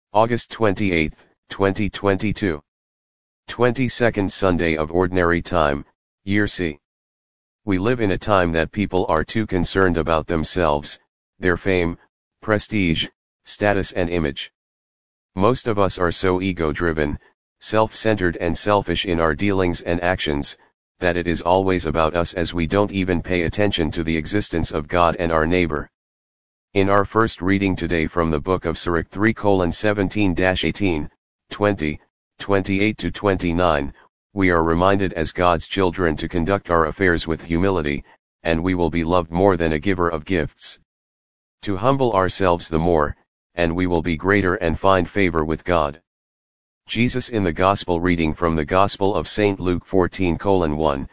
August 28, 2022. 22nd Sunday of Ordinary Time, Year C. We live in a time that people are too concerned about themselves, their fame, prestige, status and image. Most of us are so ego-driven, self-centered and selfish in our dealings and actions, that it is always about us as we don't even pay attention to the existence of God and our neighbor. In our first reading today from the book of Sirach 3:17-18, 20, 28-29, we are reminded as God's children to conduct our affairs with humility, and we will be loved more than a giver of gifts. To humble ourselves the more, and we will be greater and find favor with God. Jesus in the Gospel reading from the Gospel of St. Luke 14:1,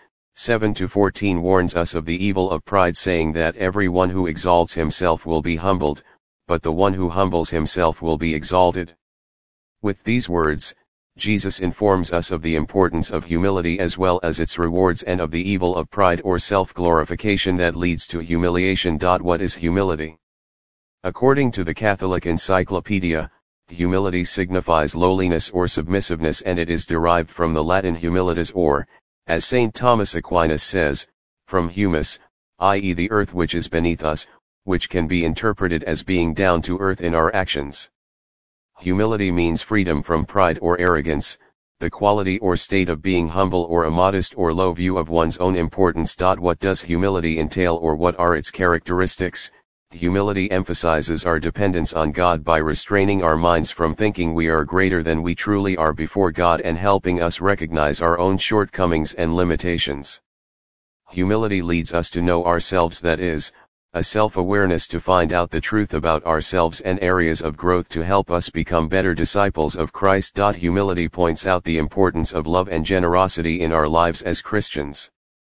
7-14 warns us of the evil of pride, saying that everyone who exalts himself will be humbled, but the one who humbles himself will be exalted. With these words, Jesus informs us of the importance of humility as well as its rewards, and of the evil of pride or self-glorification that leads to humiliation. What is humility? According to the Catholic Encyclopedia, humility signifies lowliness or submissiveness, and it is derived from the Latin humilitas, or, as St. Thomas Aquinas says, from humus, i.e. the earth which is beneath us, which can be interpreted as being down to earth in our actions. Humility means freedom from pride or arrogance, the quality or state of being humble or a modest or low view of one's own importance. What does humility entail, or what are its characteristics? Humility emphasizes our dependence on God by restraining our minds from thinking we are greater than we truly are before God, and helping us recognize our own shortcomings and limitations. Humility leads us to know ourselves, that is, a self-awareness to find out the truth about ourselves and areas of growth to help us become better disciples of Christ. Humility points out the importance of love and generosity in our lives as Christians.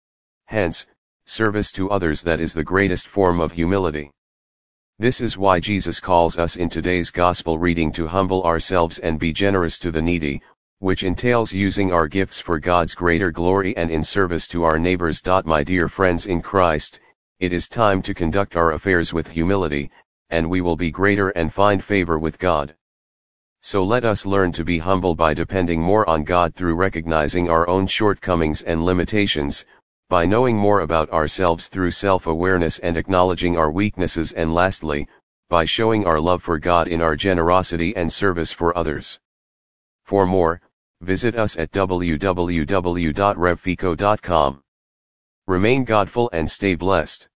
Hence, service to others, that is the greatest form of humility. This is why Jesus calls us in today's Gospel reading to humble ourselves and be generous to the needy, which entails using our gifts for God's greater glory and in service to our neighbors. My dear friends in Christ, it is time to conduct our affairs with humility, and we will be greater and find favor with God. So let us learn to be humble by depending more on God through recognizing our own shortcomings and limitations, by knowing more about ourselves through self-awareness and acknowledging our weaknesses, and lastly, by showing our love for God in our generosity and service for others. For more, visit us at www.revfico.com. Remain Godful and stay blessed.